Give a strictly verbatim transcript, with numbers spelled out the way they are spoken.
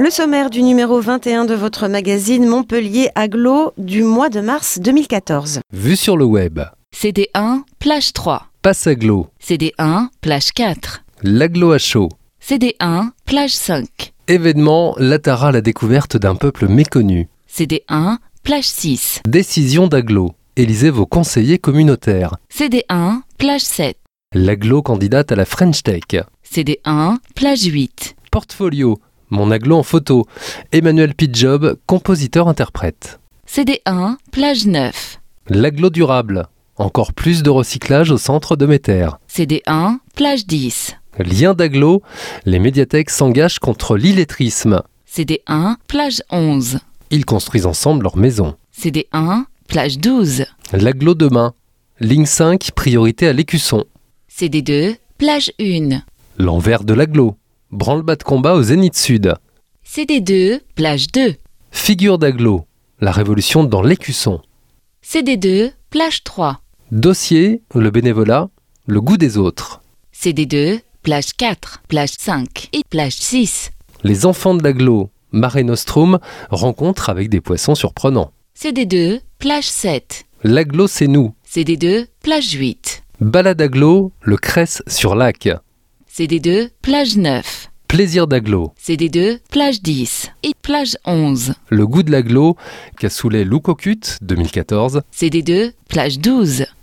Le sommaire du numéro vingt et un de votre magazine Montpellier Agglo du mois de mars deux mille quatorze. Vue sur le web. C D un, plage trois. Passe Agglo. C D un, plage quatre. L'Agglo à chaud. C D un, plage cinq. Événement, l'Atara à la découverte d'un peuple méconnu. C D un, plage six. Décision d'Agglo. Élisez vos conseillers communautaires. C D un, plage sept. L'Agglo candidate à la French Tech. C D un, plage huit. Portfolio. Mon Agglo en photo. Emmanuel Pidjob, compositeur-interprète. C D un, plage neuf. L'Agglo durable. Encore plus de recyclage au centre de Méter. C D un, plage dix. Lien d'Agglo. Les médiathèques s'engagent contre l'illettrisme. C D un, plage onze. Ils construisent ensemble leur maison. C D un, plage douze. L'Agglo demain. Ligne cinq, priorité à l'Écusson. C D deux, plage un. L'envers de l'Agglo. Branle-bas de combat au Zénith Sud. C D deux, plage deux. Figure d'Agglo. La révolution dans l'Écusson. C D deux, plage trois. Dossier, le bénévolat, le goût des autres. C D deux, plage quatre, plage cinq et plage six. Les enfants de l'Agglo, Mare Nostrum, rencontre avec des poissons surprenants. C D deux, plage sept. L'Agglo c'est nous. C D deux, plage huit. Balade Agglo, le Cresse sur lac. C D deux, plage neuf. Plaisir d'Agglo. C D deux, plage dix et plage onze. Le goût de l'Agglo, Cassoulet Loucocut, deux mille quatorze. C D deux, plage douze.